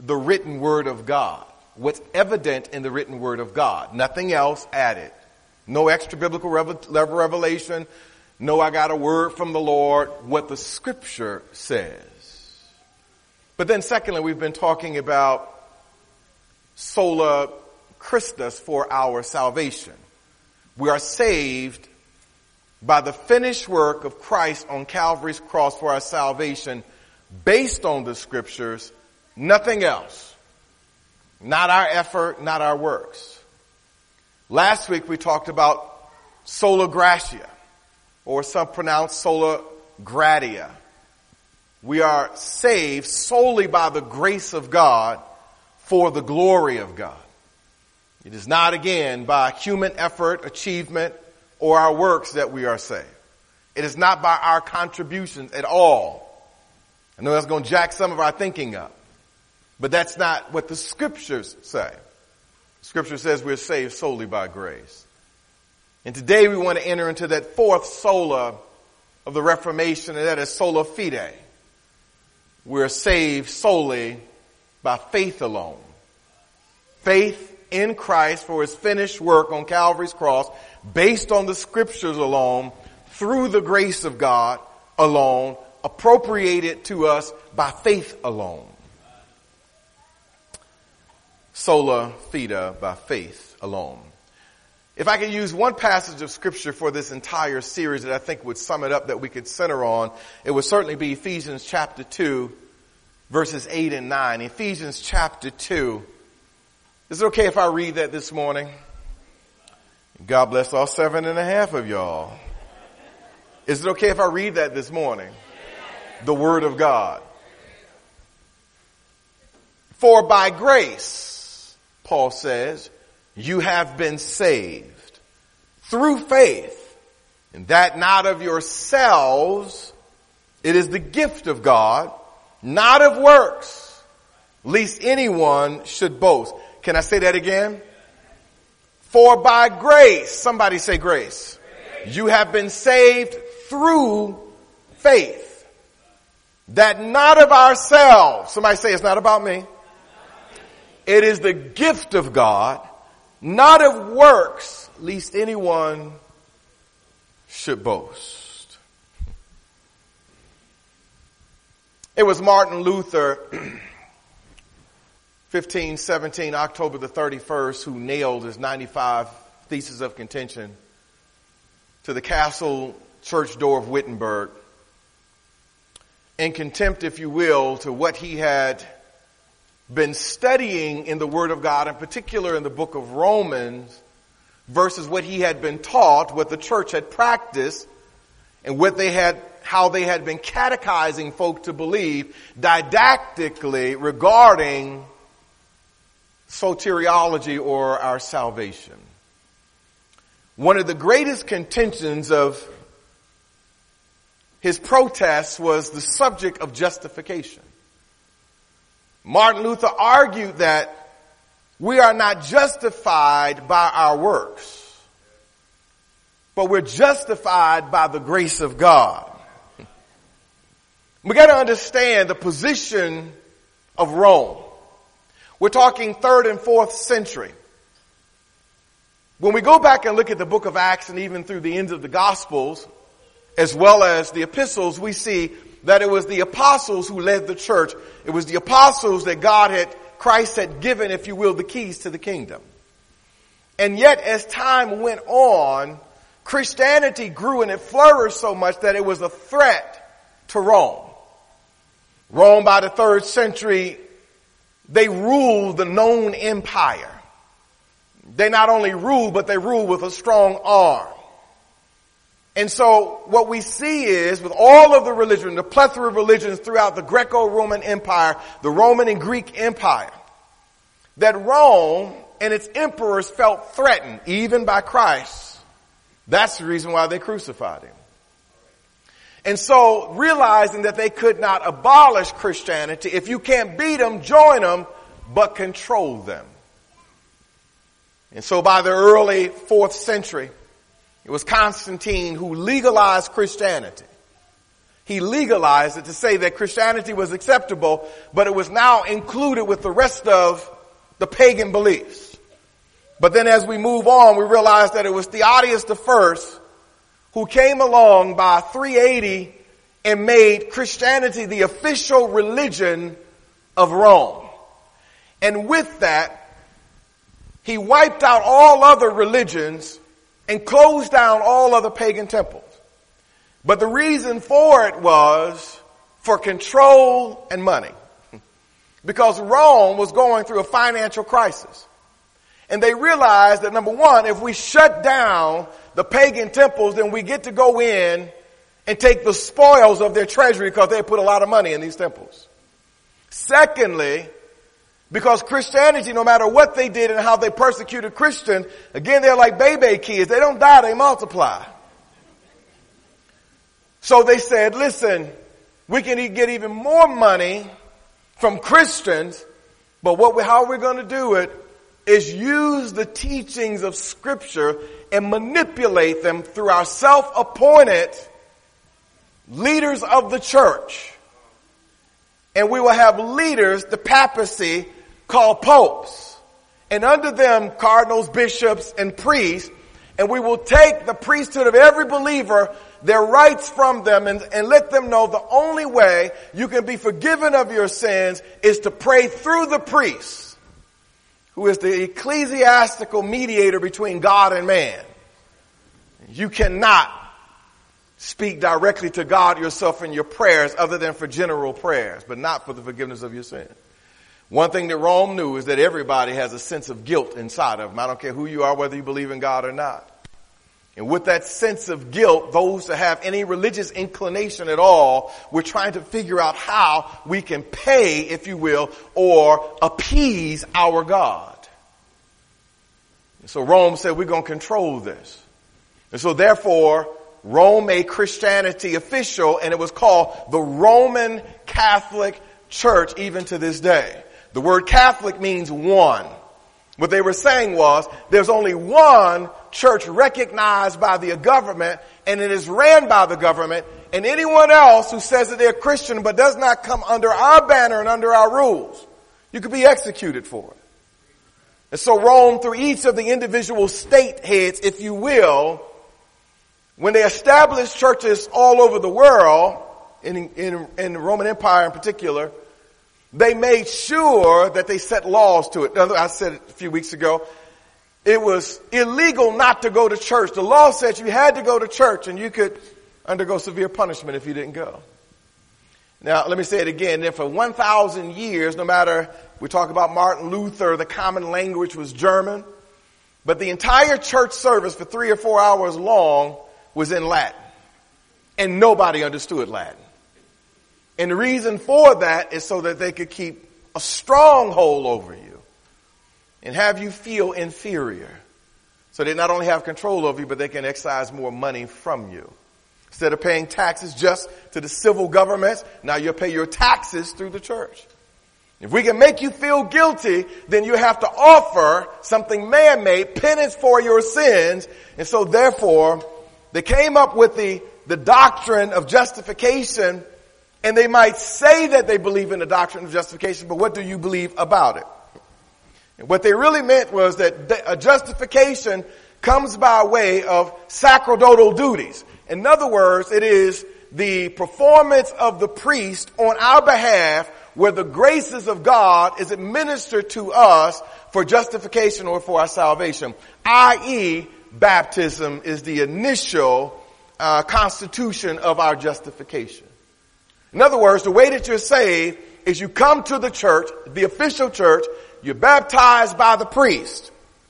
the written word of God. What's evident in the written word of God. Nothing else added. No extra biblical revelation. No, I got a word from the Lord. What the scripture says. But then secondly, we've been talking about sola Christus for our salvation. We are saved by the finished work of Christ on Calvary's cross for our salvation based on the scriptures, nothing else. Not our effort, not our works. Last week we talked about sola gratia, or some pronounce sola gratia. We are saved solely by the grace of God for the glory of God. It is not, again, by human effort, achievement, or our works that we are saved. It is not by our contributions at all. I know that's going to jack some of our thinking up. But that's not what the scriptures say. Scripture says we're saved solely by grace. And today we want to enter into that fourth sola of the Reformation, and that is sola fide. We're saved solely by faith alone. Faith in Christ for his finished work on Calvary's cross, based on the scriptures alone, through the grace of God alone, appropriated to us by faith alone. Sola fide, by faith alone. If I could use one passage of scripture for this entire series that I think would sum it up, that we could center on, it would certainly be Ephesians chapter 2, verses 8 and 9. Ephesians chapter 2. Is it okay if I read that this morning? God bless all 7.5 of y'all. Is it okay if I read that this morning? The word of God. For by grace, Paul says, you have been saved through faith, and that not of yourselves. It is the gift of God, not of works, lest anyone should boast. Can I say that again? For by grace, somebody say grace. You have been saved through faith. That not of ourselves. Somebody say it's not about me. It is the gift of God, not of works, lest anyone should boast. It was Martin Luther, 1517, October the 31st, who nailed his 95 Theses of Contention to the castle church door of Wittenberg, in contempt, if you will, to what he had been studying in the Word of God, in particular in the book of Romans, versus what he had been taught, what the church had practiced, and how they had been catechizing folk to believe didactically regarding soteriology, or our salvation. One of the greatest contentions of his protests was the subject of justification. Martin Luther argued that we are not justified by our works, but we're justified by the grace of God. We got to understand the position of Rome. We're talking 3rd and 4th century. When we go back and look at the book of Acts and even through the ends of the Gospels, as well as the epistles, we see that it was the apostles who led the church. It was the apostles that Christ had given, if you will, the keys to the kingdom. And yet, as time went on, Christianity grew and it flourished so much that it was a threat to Rome. Rome, by the 3rd century, they ruled the known empire. They not only ruled, but they ruled with a strong arm. And so what we see is, with all of the religion, the plethora of religions throughout the Greco-Roman Empire, the Roman and Greek Empire, that Rome and its emperors felt threatened, even by Christ. That's the reason why they crucified him. And so, realizing that they could not abolish Christianity, if you can't beat them, join them, but control them. And so by the early 4th century, it was Constantine who legalized Christianity. He legalized it to say that Christianity was acceptable, but it was now included with the rest of the pagan beliefs. But then as we move on, we realize that it was Theodius I who came along by 380 and made Christianity the official religion of Rome. And with that, he wiped out all other religions and closed down all other pagan temples. But the reason for it was for control and money. Because Rome was going through a financial crisis. And they realized that, number one, if we shut down the pagan temples, then we get to go in and take the spoils of their treasury because they put a lot of money in these temples. Secondly, because Christianity, no matter what they did and how they persecuted Christians, again, they're like baby kids. They don't die, they multiply. So they said, listen, we can get even more money from Christians, but how we're going to do it is use the teachings of Scripture and manipulate them through our self-appointed leaders of the church. And we will have leaders, the papacy, called popes. And under them, cardinals, bishops, and priests. And we will take the priesthood of every believer, their rights from them, and let them know the only way you can be forgiven of your sins is to pray through the priest, who is the ecclesiastical mediator between God and man. You cannot speak directly to God yourself in your prayers other than for general prayers, but not for the forgiveness of your sins. One thing that Rome knew is that everybody has a sense of guilt inside of them. I don't care who you are, whether you believe in God or not. And with that sense of guilt, those that have any religious inclination at all, we're trying to figure out how we can pay, if you will, or appease our God. And so Rome said, we're going to control this. And so therefore, Rome made Christianity official, and it was called the Roman Catholic Church even to this day. The word Catholic means one. What they were saying was, there's only one church recognized by the government, and it is ran by the government, and anyone else who says that they're Christian but does not come under our banner and under our rules, you could be executed for it. And so Rome, through each of the individual state heads, if you will, when they established churches all over the world, in the Roman Empire in particular, they made sure that they set laws to it. I said it a few weeks ago. It was illegal not to go to church. The law said you had to go to church, and you could undergo severe punishment if you didn't go. Now, let me say it again. Then for 1,000 years, no matter, we talk about Martin Luther, the common language was German. But the entire church service for 3 or 4 hours long was in Latin. And nobody understood Latin. And the reason for that is so that they could keep a stronghold over you and have you feel inferior. So they not only have control over you, but they can excise more money from you. Instead of paying taxes just to the civil governments, now you'll pay your taxes through the church. If we can make you feel guilty, then you have to offer something man-made, penance for your sins. And so therefore, they came up with the doctrine of justification. And they might say that they believe in the doctrine of justification, but what do you believe about it? And what they really meant was that a justification comes by way of sacerdotal duties. In other words, it is the performance of the priest on our behalf where the graces of God is administered to us for justification or for our salvation. I.e., baptism is the initial constitution of our justification. In other words, the way that you're saved is you come to the church, the official church, you're baptized by the priest.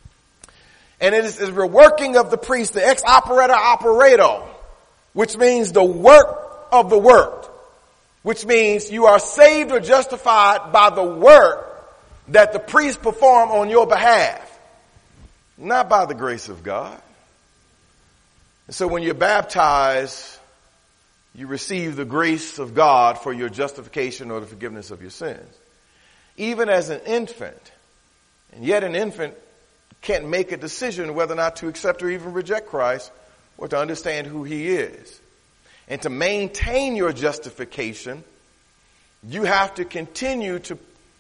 And it is the working of the priest, the ex operator operato, which means the work of the worked, which means you are saved or justified by the work that the priest perform on your behalf, not by the grace of God. And so when you're baptized, you receive the grace of God for your justification or the forgiveness of your sins. Even as an infant, and yet an infant can't make a decision whether or not to accept or even reject Christ or to understand who he is. And to maintain your justification, you have to continue to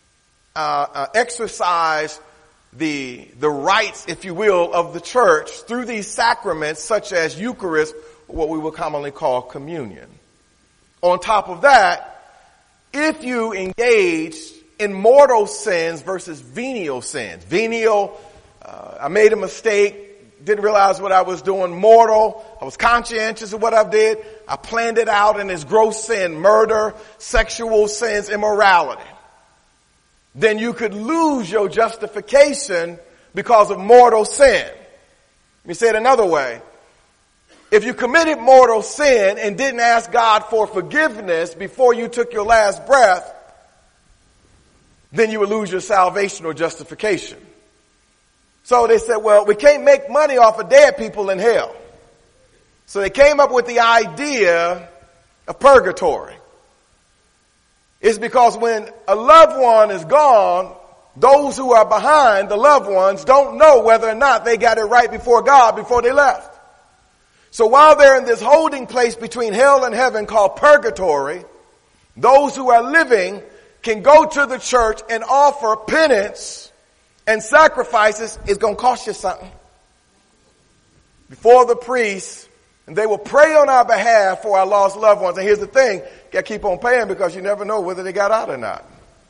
exercise the rights, if you will, of the church through these sacraments such as Eucharist, what we would commonly call communion. On top of that, if you engage in mortal sins versus venial sins. Venial, I made a mistake, didn't realize what I was doing. Mortal, I was conscientious of what I did. I planned it out in this gross sin, murder, sexual sins, immorality. Then you could lose your justification because of mortal sin. Let me say it another way. If you committed mortal sin and didn't ask God for forgiveness before you took your last breath, then you would lose your salvation or justification. So they said, well, we can't make money off of dead people in hell. So they came up with the idea of purgatory. It's because when a loved one is gone, those who are behind the loved ones don't know whether or not they got it right before God before they left. So while they're in this holding place between hell and heaven called purgatory, those who are living can go to the church and offer penance and sacrifices. It's going to cost you something before the priest, and they will pray on our behalf for our lost loved ones. And here's the thing, you got to keep on paying because you never know whether they got out or not.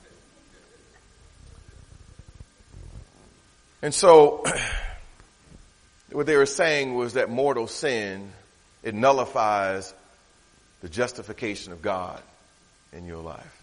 And so what they were saying was that mortal sin, it nullifies the justification of God in your life.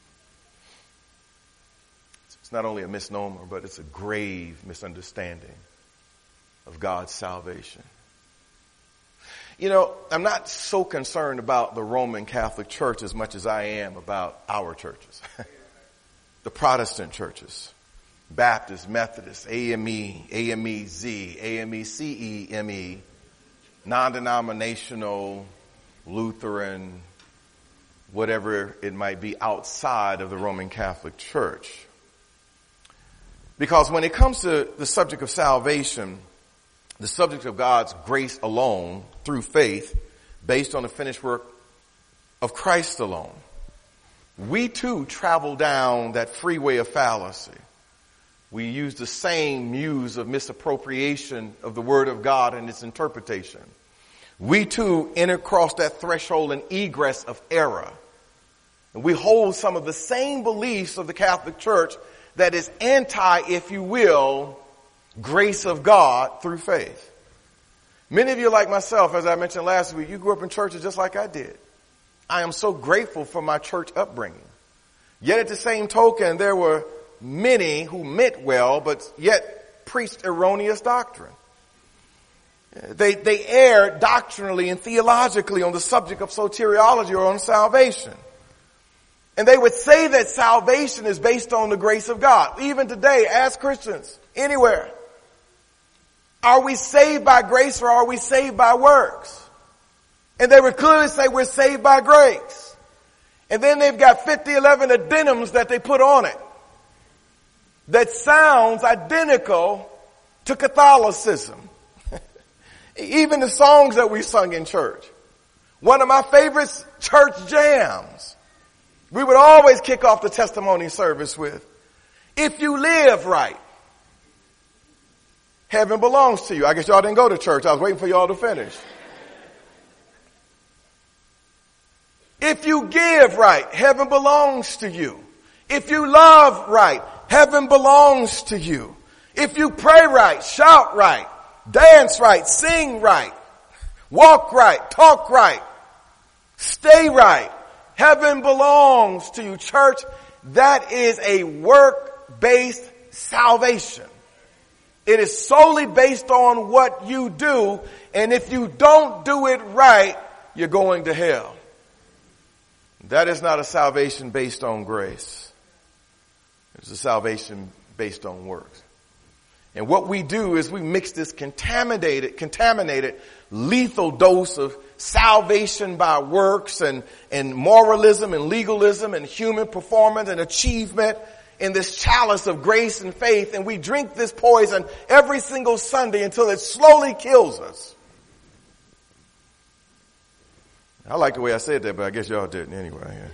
It's not only a misnomer, but it's a grave misunderstanding of God's salvation. You know, I'm not so concerned about the Roman Catholic Church as much as I am about our churches. The Protestant churches. Baptist, Methodist, AME, AMEZ, AMECEME, non-denominational, Lutheran, whatever it might be outside of the Roman Catholic Church. Because when it comes to the subject of salvation, the subject of God's grace alone, through faith, based on the finished work of Christ alone, we too travel down that freeway of fallacy. We use the same muse of misappropriation of the Word of God and its interpretation. We too enter across that threshold and egress of error. And we hold some of the same beliefs of the Catholic Church that is anti, if you will, grace of God through faith. Many of you, like myself, as I mentioned last week, you grew up in churches just like I did. I am so grateful for my church upbringing. Yet at the same token, there were many who meant well, but yet preached erroneous doctrine. They erred doctrinally and theologically on the subject of soteriology or on salvation. And they would say that salvation is based on the grace of God. Even today, as Christians, anywhere, are we saved by grace or are we saved by works? And they would clearly say we're saved by grace. And then they've got 11 addendums that they put on it that sounds identical to Catholicism. Even the songs that we sung in church. One of my favorite church jams, we would always kick off the testimony service with, if you live right, heaven belongs to you. I guess y'all didn't go to church. I was waiting for y'all to finish. If you give right, heaven belongs to you. If you love right, heaven belongs to you. If you pray right, shout right, dance right, sing right, walk right, talk right, stay right, heaven belongs to you. Church, that is a work-based salvation. It is solely based on what you do, and if you don't do it right, you're going to hell. That is not a salvation based on grace. It's a salvation based on works. And what we do is we mix this contaminated, lethal dose of salvation by works and moralism and legalism and human performance and achievement in this chalice of grace and faith, and we drink this poison every single Sunday until it slowly kills us. I like the way I said that, but I guess y'all didn't anyway. Yeah.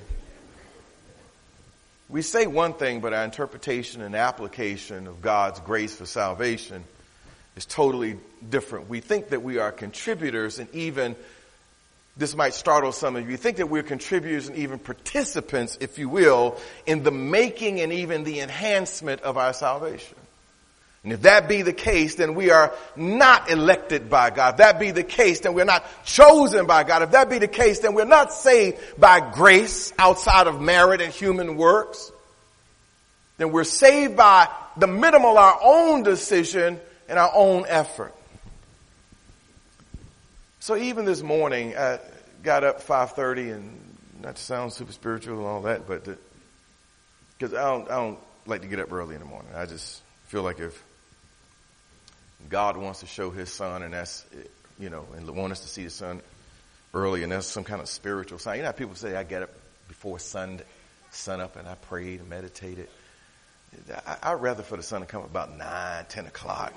We say one thing, but our interpretation and application of God's grace for salvation is totally different. We think that we are contributors, and even, this might startle some of you, think that we're contributors and even participants, if you will, in the making and even the enhancement of our salvation. And if that be the case, then we are not elected by God. If that be the case, then we're not chosen by God. If that be the case, then we're not saved by grace outside of merit and human works. Then we're saved by the minimal, our own decision and our own effort. So even this morning, I got up 5:30, and not to sound super spiritual and all that, but because I don't like to get up early in the morning. I just feel like if God wants to show his son, and that's, and want us to see the sun early, and that's some kind of spiritual sign. You know how people say, I get up before sun up and I prayed and meditated. I'd rather for the sun to come about 9, 10 o'clock.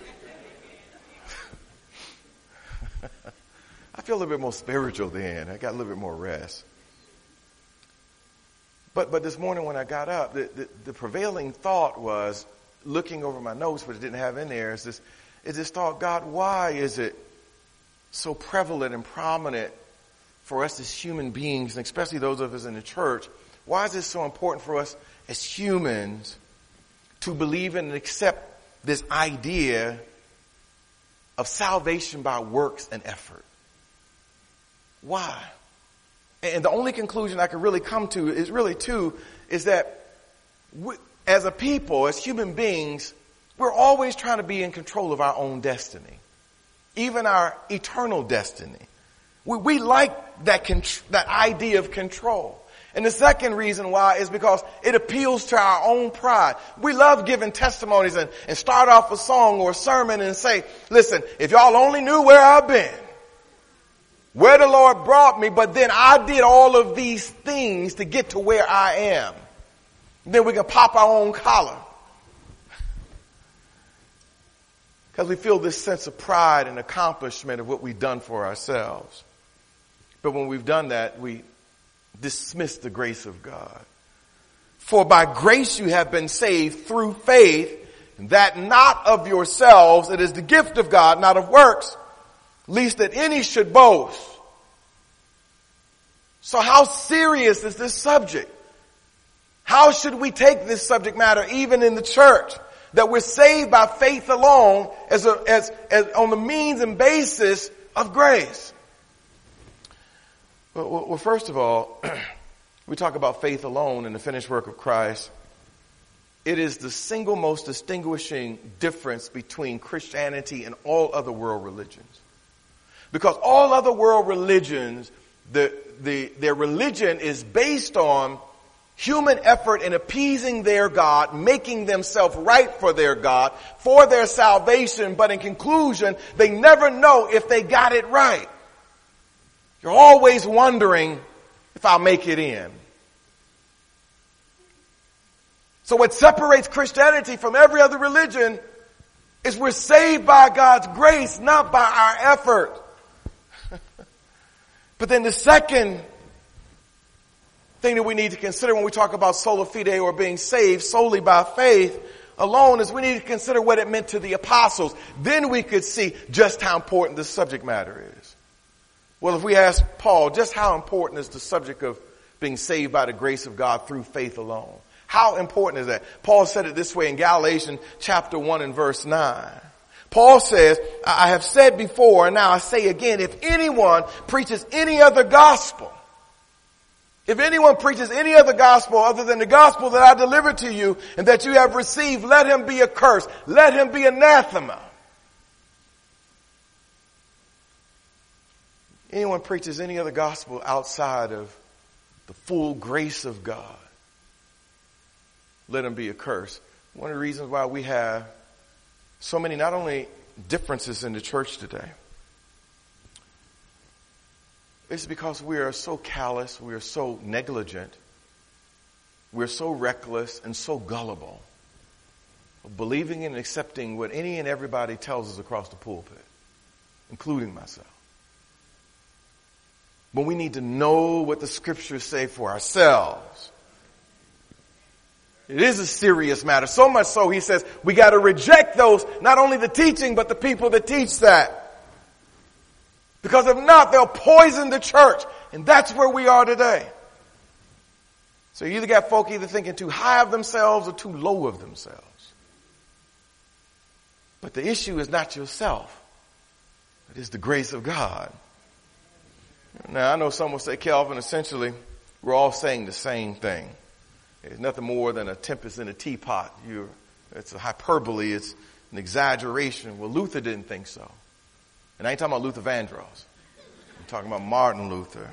I feel a little bit more spiritual then. I got a little bit more rest. But this morning when I got up, the prevailing thought was, looking over my notes, but it didn't have in there, is this thought, God, why is it so prevalent and prominent for us as human beings, and especially those of us in the church, why is it so important for us as humans to believe in and accept this idea of salvation by works and effort? Why? And the only conclusion I can really come to is really two, is that as a people, as human beings, we're always trying to be in control of our own destiny, even our eternal destiny. We like that idea of control. And the second reason why is because it appeals to our own pride. We love giving testimonies and start off a song or a sermon and say, listen, if y'all only knew where I've been, where the Lord brought me, but then I did all of these things to get to where I am. Then we can pop our own collar. Because we feel this sense of pride and accomplishment of what we've done for ourselves. But when we've done that, we dismiss the grace of God. For by grace you have been saved through faith, that not of yourselves, it is the gift of God, not of works, lest that any should boast. So how serious is this subject? How should we take this subject matter even in the church? That we're saved by faith alone as on the means and basis of grace. Well, first of all, we talk about faith alone and the finished work of Christ. It is the single most distinguishing difference between Christianity and all other world religions. Because all other world religions, their religion is based on human effort in appeasing their God, making themselves right for their God, for their salvation, but in conclusion, they never know if they got it right. You're always wondering if I'll make it in. So what separates Christianity from every other religion is we're saved by God's grace, not by our effort. But then the second thing that we need to consider when we talk about sola fide, or being saved solely by faith alone, is we need to consider what it meant to the apostles. Then we could see just how important the subject matter is. Well, if we ask Paul, just how important is the subject of being saved by the grace of God through faith alone? How important is that? Paul said it this way in Galatians chapter 1 and verse 9. Paul says, I have said before, and now I say again, if anyone preaches any other gospel, if anyone preaches any other gospel other than the gospel that I delivered to you and that you have received, let him be accursed. Let him be anathema. Anyone preaches any other gospel outside of the full grace of God, let him be accursed. One of the reasons why we have so many, not only differences in the church today, it's because we are so callous, we are so negligent, we're so reckless and so gullible of believing and accepting what any and everybody tells us across the pulpit, including myself. But we need to know what the scriptures say for ourselves. It is a serious matter. So much so, he says, we got to reject those, not only the teaching, but the people that teach that. Because if not, they'll poison the church. And that's where we are today. So you either got folk either thinking too high of themselves or too low of themselves. But the issue is not yourself. It is the grace of God. Now, I know some will say, Calvin, essentially, we're all saying the same thing. It's nothing more than a tempest in a teapot. It's a hyperbole. It's an exaggeration. Well, Luther didn't think so. And I ain't talking about Luther Vandross. I'm talking about Martin Luther.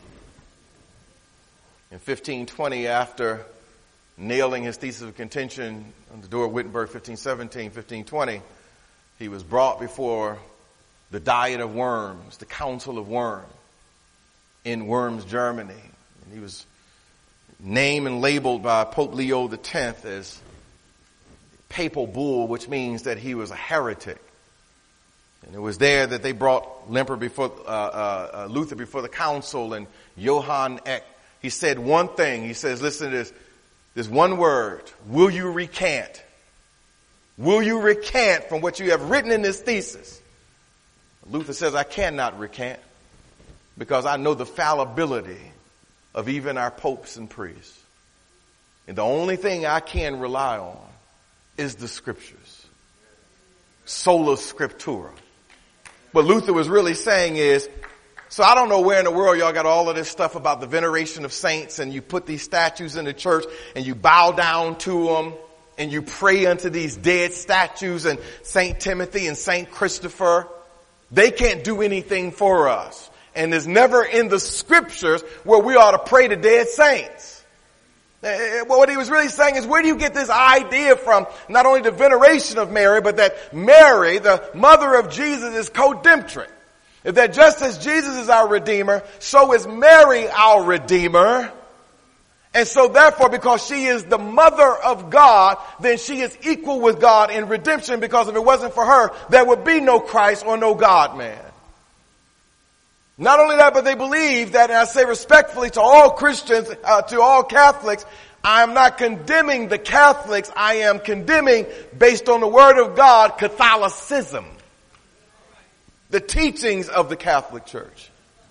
In 1520, after nailing his thesis of contention on the door of Wittenberg, 1517, 1520, he was brought before the Diet of Worms, the Council of Worms, in Worms, Germany. And he was named and labeled by Pope Leo X as papal bull, which means that he was a heretic. And it was there that they brought Luther before the council, and Johann Eck, he said one thing. He says, listen to this one word. Will you recant? Will you recant from what you have written in this thesis? Luther says, I cannot recant because I know the fallibility of even our popes and priests. And the only thing I can rely on is the scriptures. Sola scriptura. What Luther was really saying is, so I don't know where in the world y'all got all of this stuff about the veneration of saints, and you put these statues in the church and you bow down to them and you pray unto these dead statues and St. Timothy and St. Christopher. They can't do anything for us. And there's never in the scriptures where we ought to pray to dead saints. What he was really saying is, where do you get this idea from? Not only the veneration of Mary, but that Mary, the mother of Jesus, is co-redemptrix. That just as Jesus is our Redeemer, so is Mary our Redeemer. And so therefore, because she is the mother of God, then she is equal with God in redemption, because if it wasn't for her, there would be no Christ or no God-man. Not only that, but they believe that, and I say respectfully to all Christians, to all Catholics, I am not condemning the Catholics. I am condemning, based on the Word of God, Catholicism. The teachings of the Catholic Church,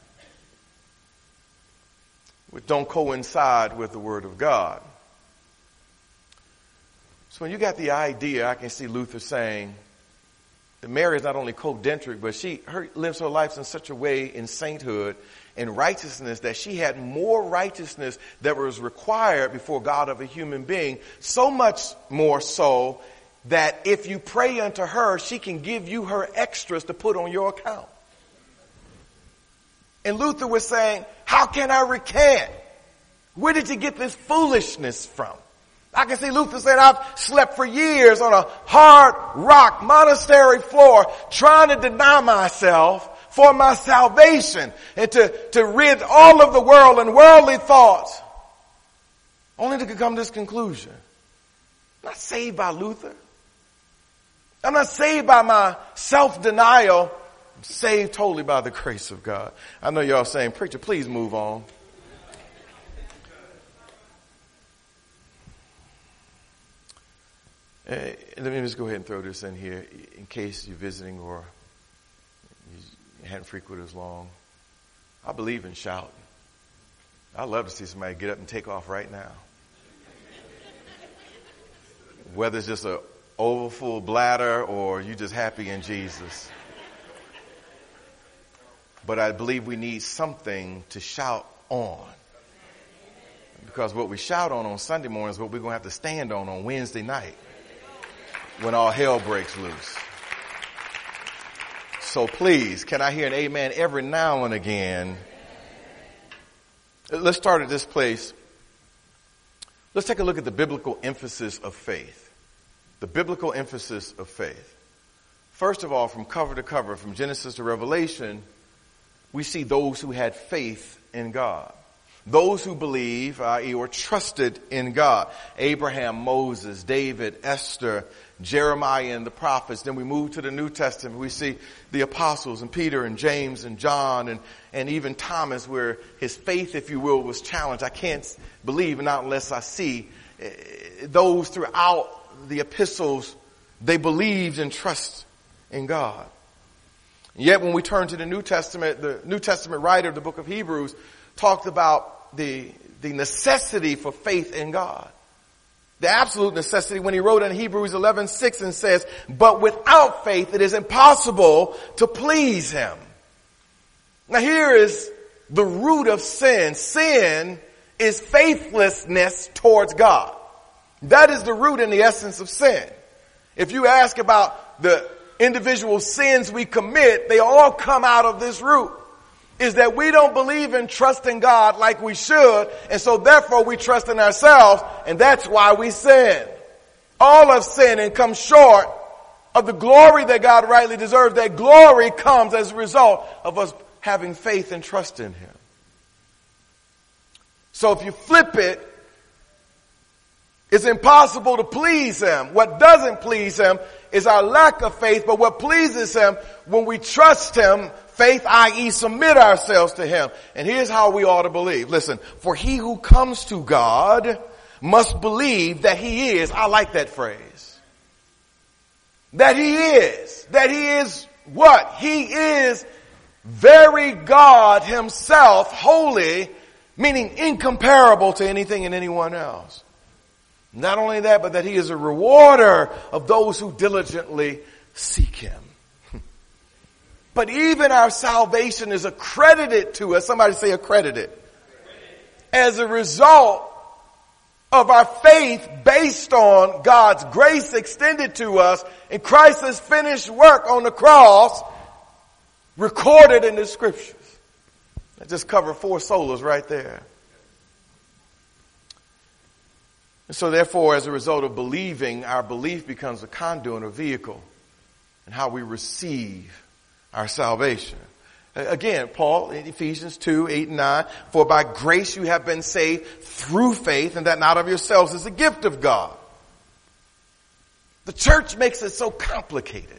which don't coincide with the Word of God. So when you got the idea, I can see Luther saying that Mary is not only co-redemptrix, but she lives her life in such a way in sainthood and righteousness that she had more righteousness that was required before God of a human being, so much more so that if you pray unto her, she can give you her extras to put on your account. And Luther was saying, how can I recant? Where did you get this foolishness from? I can see Luther saying, I've slept for years on a hard rock monastery floor trying to deny myself for my salvation and to rid all of the world and worldly thoughts, only to come to this conclusion. I'm not saved by Luther. I'm not saved by my self-denial. I'm saved totally by the grace of God. I know y'all saying, preacher, please move on. Let me just go ahead and throw this in here in case you're visiting or you hadn't frequented as long. I believe in shouting. I'd love to see somebody get up and take off right now. Whether it's just a overfull bladder or you just happy in Jesus. But I believe we need something to shout on. Because what we shout on Sunday morning is what we're going to have to stand on Wednesday night when all hell breaks loose. So please, can I hear an amen every now and again? Let's start at this place. Let's take a look at the biblical emphasis of faith. The biblical emphasis of faith. First of all, from cover to cover, from Genesis to Revelation, we see those who had faith in God. Those who believe, i.e. or trusted in God. Abraham, Moses, David, Esther, Jeremiah, and the prophets. Then we move to the New Testament. We see the apostles and Peter and James and John and even Thomas, where his faith, if you will, was challenged. I can't believe not unless I see. Those throughout the epistles, they believed and trust in God. Yet when we turn to the New Testament writer of the book of Hebrews talked about the necessity for faith in God. The absolute necessity when he wrote in Hebrews 11:6 and says, but without faith it is impossible to please him. Now here is the root of sin. Sin is faithlessness towards God. That is the root and the essence of sin. If you ask about the individual sins we commit, they all come out of this root. Is that we don't believe in trusting God like we should, and so therefore we trust in ourselves, and that's why we sin. All have sinned and come short of the glory that God rightly deserves. That glory comes as a result of us having faith and trust in him. So if you flip it, it's impossible to please him. What doesn't please him is our lack of faith, but what pleases him when we trust him, faith, i.e. submit ourselves to him. And here's how we ought to believe. Listen, for he who comes to God must believe that he is, I like that phrase, that he is what? He is very God himself, holy, meaning incomparable to anything and anyone else. Not only that, but that he is a rewarder of those who diligently seek him. But even our salvation is accredited to us. Somebody say accredited. As a result of our faith based on God's grace extended to us in Christ's finished work on the cross recorded in the scriptures. I just covered 4 solas right there. And so therefore, as a result of believing, our belief becomes a conduit or vehicle in how we receive our salvation. Again, Paul in Ephesians 2:8-9, for by grace you have been saved through faith, and that not of yourselves is a gift of God. The church makes it so complicated.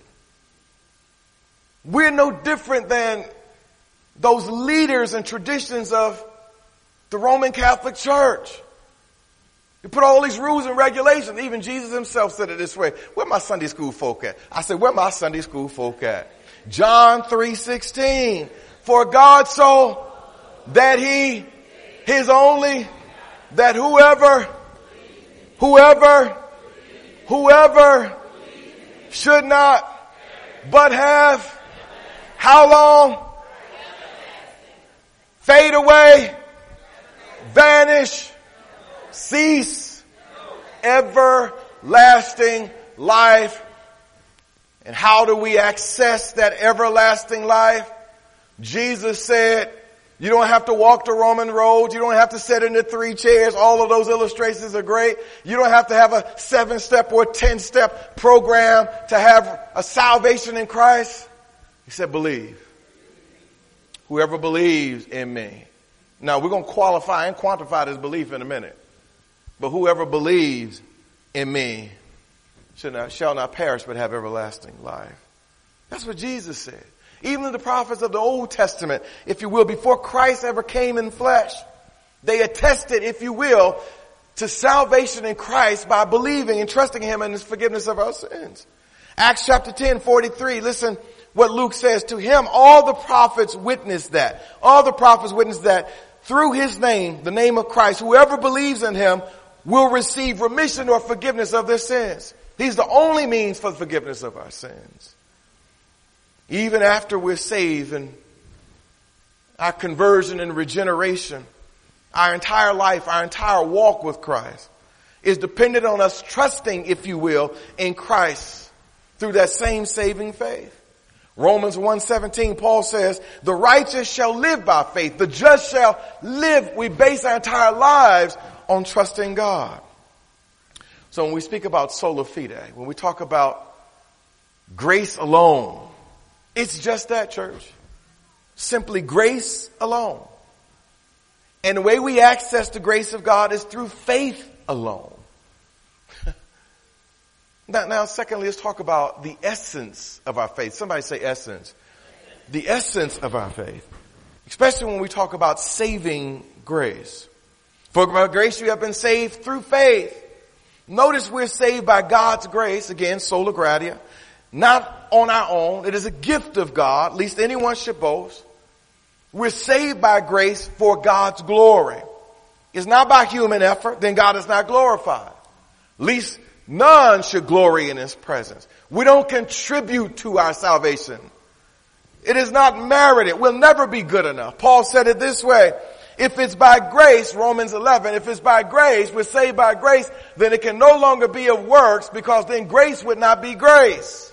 We're no different than those leaders and traditions of the Roman Catholic Church. You put all these rules and regulations. Even Jesus himself said it this way. Where my Sunday school folk at? I said, where my Sunday school folk at? John 3:16. For God so that his only, that whoever should not but have, how long? Fade away, vanish, cease, everlasting life. And how do we access that everlasting life? Jesus said, you don't have to walk the Roman road. You don't have to sit in the 3 chairs. All of those illustrations are great. You don't have to have a 7-step or 10-step program to have a salvation in Christ. He said, believe. Whoever believes in me. Now, we're going to qualify and quantify this belief in a minute. But whoever believes in me shall not perish but have everlasting life. That's what Jesus said. Even the prophets of the Old Testament, if you will, before Christ ever came in flesh, they attested, if you will, to salvation in Christ by believing and trusting him in his forgiveness of our sins. Acts chapter 10:43, listen what Luke says. To him all the prophets witnessed that. All the prophets witnessed that through his name, the name of Christ, whoever believes in him will receive remission or forgiveness of their sins. He's the only means for the forgiveness of our sins. Even after we're saved and our conversion and regeneration, our entire life, our entire walk with Christ is dependent on us trusting, if you will, in Christ through that same saving faith. Romans 1:17, Paul says, the righteous shall live by faith. The just shall live. We base our entire lives on trusting God. So when we speak about sola fide, when we talk about grace alone, it's just that, church. Simply grace alone. And the way we access the grace of God is through faith alone. Now, secondly, let's talk about the essence of our faith. Somebody say essence. The essence of our faith. Especially when we talk about saving grace. For by grace you have been saved through faith. Notice we're saved by God's grace, again, sola gratia, not on our own. It is a gift of God, least anyone should boast. We're saved by grace for God's glory. It's not by human effort, then God is not glorified. Least none should glory in his presence. We don't contribute to our salvation. It is not merited. We'll never be good enough. Paul said it this way. If it's by grace, Romans 11, if it's by grace, we're saved by grace, then it can no longer be of works, because then grace would not be grace.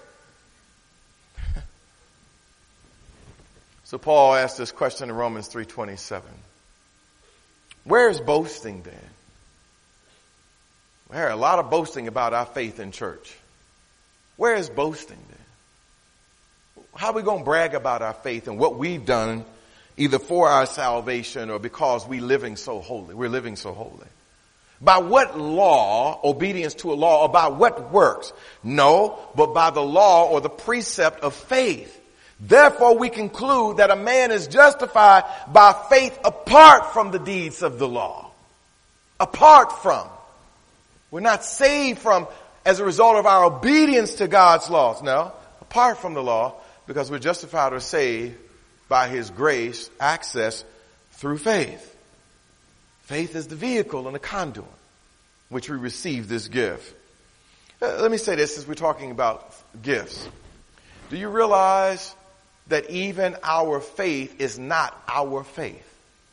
So Paul asked this question in Romans 3:27. Where is boasting then? We hear a lot of boasting about our faith in church. Where is boasting then? How are we going to brag about our faith and what we've done either for our salvation or because we're living so holy? We're living so holy. By what law, obedience to a law, or by what works? No, but by the law or the precept of faith. Therefore, we conclude that a man is justified by faith apart from the deeds of the law. Apart from. We're not saved from as a result of our obedience to God's laws. No, apart from the law, because we're justified or saved by his grace, access through faith. Faith is the vehicle and the conduit which we receive this gift. Let me say this as we're talking about gifts. Do you realize that even our faith is not our faith?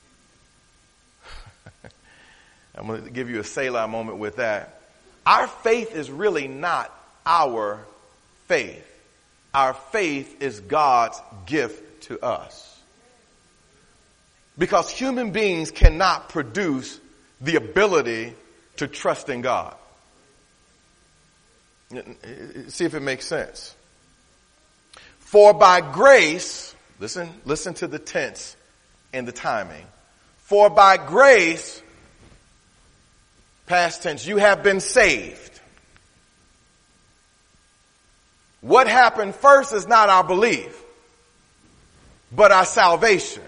I'm going to give you a Selah moment with that. Our faith is really not our faith. Our faith is God's gift to us. Because human beings cannot produce the ability to trust in God. See if it makes sense. For by grace, listen to the tense and the timing. For by grace, past tense, you have been saved. What happened first is not our belief, but our salvation.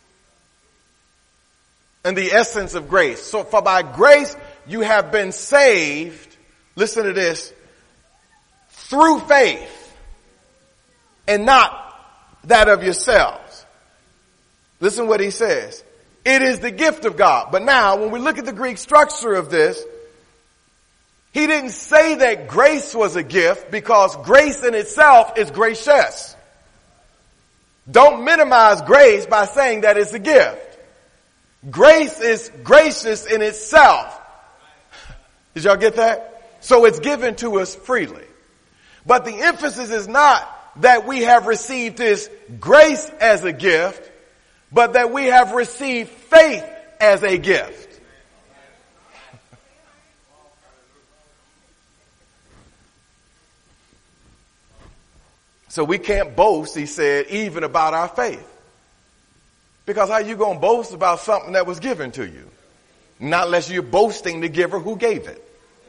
And the essence of grace. So for by grace, you have been saved, listen to this, through faith. And not that of yourselves. Listen what he says. It is the gift of God. But now, when we look at the Greek structure of this, he didn't say that grace was a gift, because grace in itself is gracious. Don't minimize grace by saying that it's a gift. Grace is gracious in itself. Did y'all get that? So it's given to us freely. But the emphasis is not that we have received this grace as a gift, but that we have received faith as a gift. So we can't boast, he said, even about our faith. Because how are you going to boast about something that was given to you? Not unless you're boasting the giver who gave it.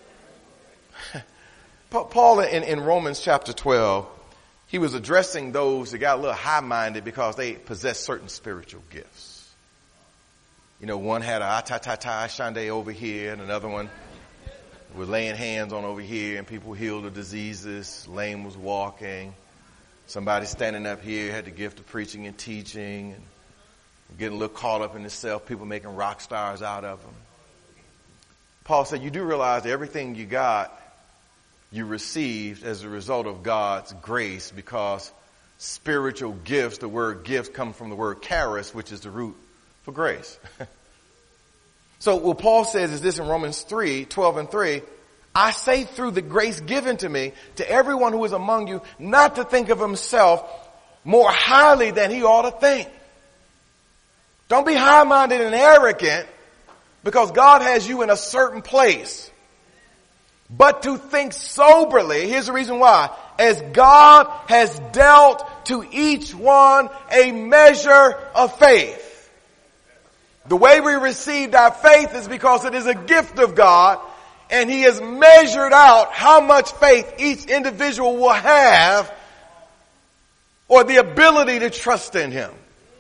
Paul in Romans chapter 12, he was addressing those that got a little high-minded because they possessed certain spiritual gifts. You know, one had a ta-ta-ta shande over here, and another one was laying hands on over here, and people healed of diseases. Lame was walking. Somebody standing up here had the gift of preaching and teaching, and getting a little caught up in itself, people making rock stars out of them. Paul said, you do realize that everything you got, you received as a result of God's grace, because spiritual gifts, the word gift comes from the word charis, which is the root for grace. So what Paul says is this in Romans 3:12-3, I say through the grace given to me, to everyone who is among you, not to think of himself more highly than he ought to think. Don't be high-minded and arrogant because God has you in a certain place. But to think soberly, here's the reason why. As God has dealt to each one a measure of faith. The way we received our faith is because it is a gift of God, and he has measured out how much faith each individual will have, or the ability to trust in him.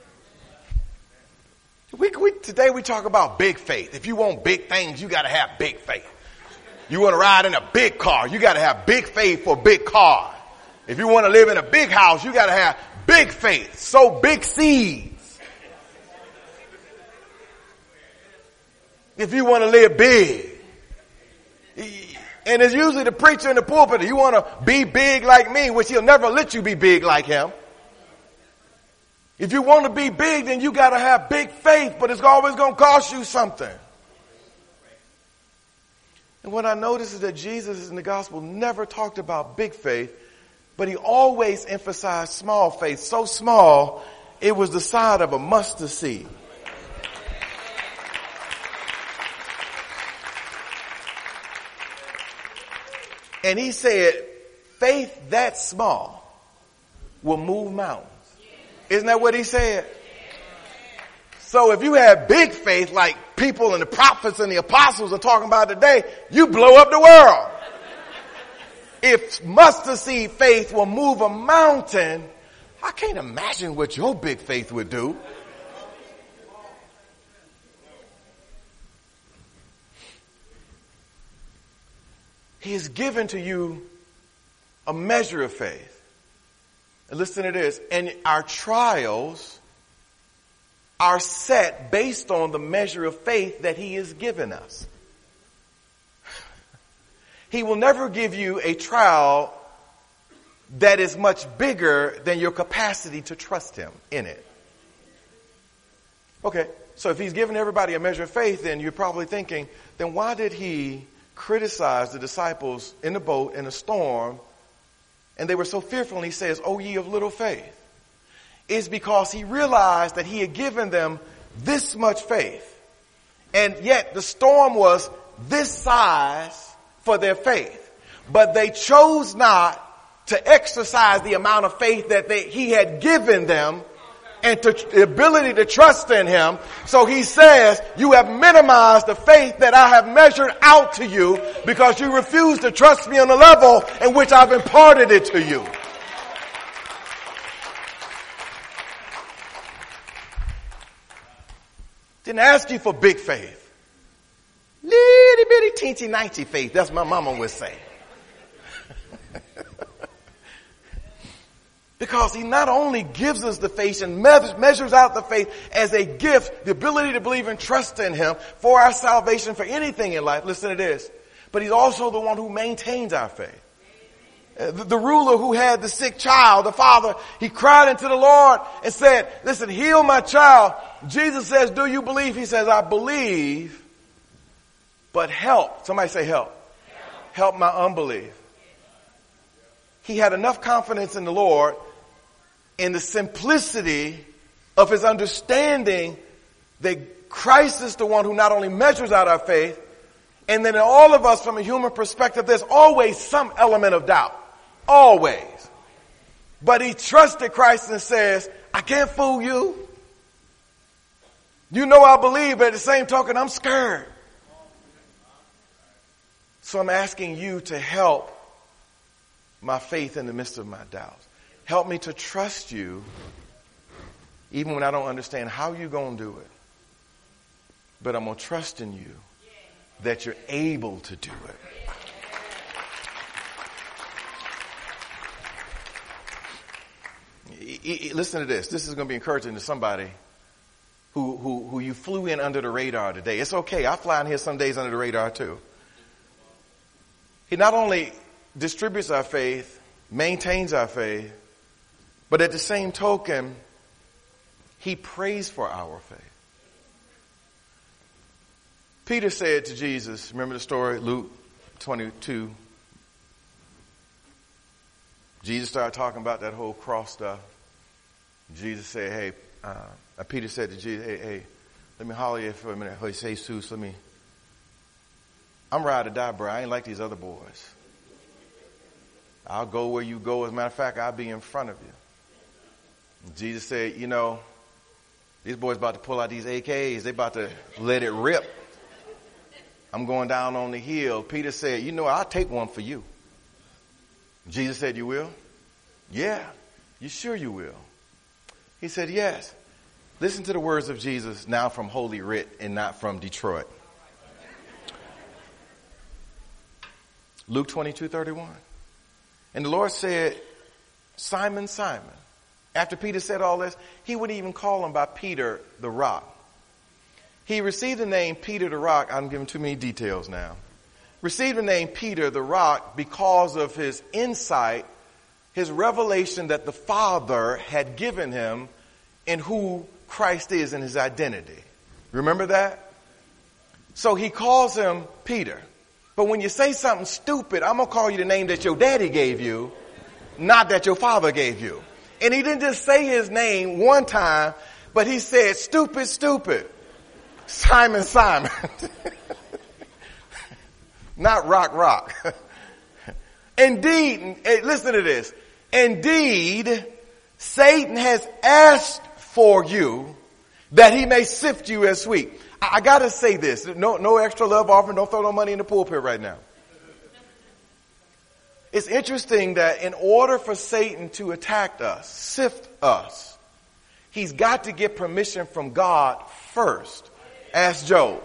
Today we talk about big faith. If you want big things, you got to have big faith. You want to ride in a big car, you got to have big faith for a big car. If you want to live in a big house, you got to have big faith. Sow big seeds. If you want to live big. And it's usually the preacher in the pulpit. You want to be big like me, which he'll never let you be big like him. If you want to be big, then you got to have big faith, but it's always going to cost you something. And what I noticed is that Jesus in the gospel never talked about big faith, but he always emphasized small faith. So small, it was the size of a mustard seed. And he said, faith that small will move mountains. Isn't that what he said? So if you have big faith like people and the prophets and the apostles are talking about today, you blow up the world. If mustard seed faith will move a mountain, I can't imagine what your big faith would do. He has given to you a measure of faith. And listen to this. And our trials are set based on the measure of faith that he has given us. He will never give you a trial that is much bigger than your capacity to trust him in it. Okay, so if he's given everybody a measure of faith, then you're probably thinking, then why did he criticize the disciples in the boat in a storm? And they were so fearful, and he says, "O ye of little faith." It's because he realized that he had given them this much faith. And yet the storm was this size for their faith. But they chose not to exercise the amount of faith that he had given them and the ability to trust in him. So he says, you have minimized the faith that I have measured out to you because you refuse to trust me on the level in which I've imparted it to you. Didn't ask you for big faith. Little bitty teensy ninety faith. That's what my mama would say. Because he not only gives us the faith and measures out the faith as a gift, the ability to believe and trust in him for our salvation, for anything in life. Listen to this. But he's also the one who maintains our faith. The ruler who had the sick child, the father, he cried unto the Lord and said, listen, heal my child. Jesus says, do you believe? He says, I believe, but help. Somebody say help. Help my unbelief. He had enough confidence in the Lord in the simplicity of his understanding that Christ is the one who not only measures out our faith, and then in all of us from a human perspective, there's always some element of doubt. Always. But he trusted Christ and says, I can't fool you. You know I believe, but at the same token, I'm scared. So I'm asking you to help my faith in the midst of my doubts. Help me to trust you even when I don't understand how you're going to do it. But I'm going to trust in you that you're able to do it. Listen to this. This is going to be encouraging to somebody who you flew in under the radar today. It's okay. I fly in here some days under the radar too. He not only distributes our faith, maintains our faith, but at the same token, he prays for our faith. Peter said to Jesus, remember the story, Luke 22. Jesus started talking about that whole cross stuff. Jesus said, hey, Peter said to Jesus, hey, let me holler at you for a minute. Hey, Jesus, I'm ready to die, bro. I ain't like these other boys. I'll go where you go. As a matter of fact, I'll be in front of you. Jesus said, These boys about to pull out these AKs. They about to let it rip. I'm going down on the hill. Peter said, you know, I'll take one for you. Jesus said, you will? Yeah. You sure you will? He said, yes. Listen to the words of Jesus now from Holy Writ and not from Detroit. Luke 22:31. And the Lord said, Simon, Simon. After Peter said all this, he wouldn't even call him by Peter the Rock. He received the name Peter the Rock. I'm giving too many details now. Received the name Peter the Rock because of his insight, his revelation that the Father had given him in who Christ is and his identity. Remember that? So he calls him Peter. But when you say something stupid, I'm going to call you the name that your daddy gave you, not that your father gave you. And he didn't just say his name one time, but he said, stupid, stupid. Simon, Simon. Not rock, rock. Indeed, listen to this. Indeed, Satan has asked for you that he may sift you as wheat. I gotta say this. No extra love offering. Don't throw no money in the pulpit right now. It's interesting that in order for Satan to attack us, sift us, he's got to get permission from God first. Ask Job.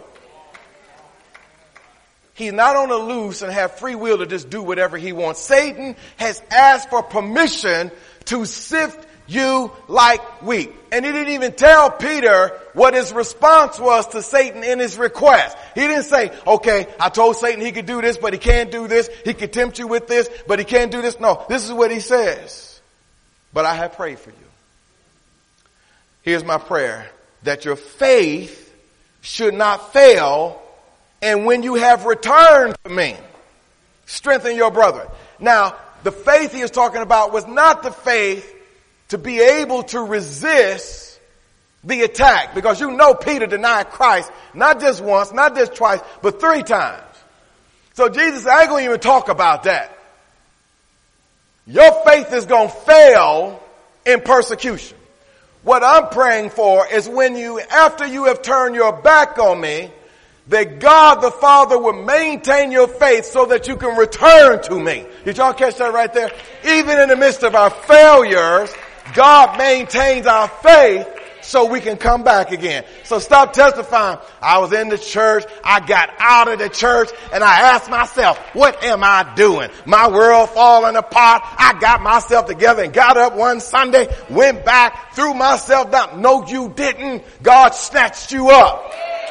He's not on the loose and have free will to just do whatever he wants. Satan has asked for permission to sift you like wheat. And he didn't even tell Peter what his response was to Satan in his request. He didn't say, okay, I told Satan he could do this, but he can't do this. He could tempt you with this, but he can't do this. No, this is what he says. But I have prayed for you. Here's my prayer, that your faith should not fail. And when you have returned to me, strengthen your brethren. Now, the faith he is talking about was not the faith to be able to resist the attack. Because you know Peter denied Christ, not just once, not just twice, but 3 times. So Jesus said, I ain't going to even talk about that. Your faith is going to fail in persecution. What I'm praying for is when you, after you have turned your back on me, that God the Father will maintain your faith so that you can return to me. Did y'all catch that right there? Even in the midst of our failures, God maintains our faith so we can come back again. So stop testifying. I was in the church, I got out of the church, and I asked myself, what am I doing? My world falling apart. I got myself together and got up one Sunday, went back, threw myself down. No, you didn't. God snatched you up.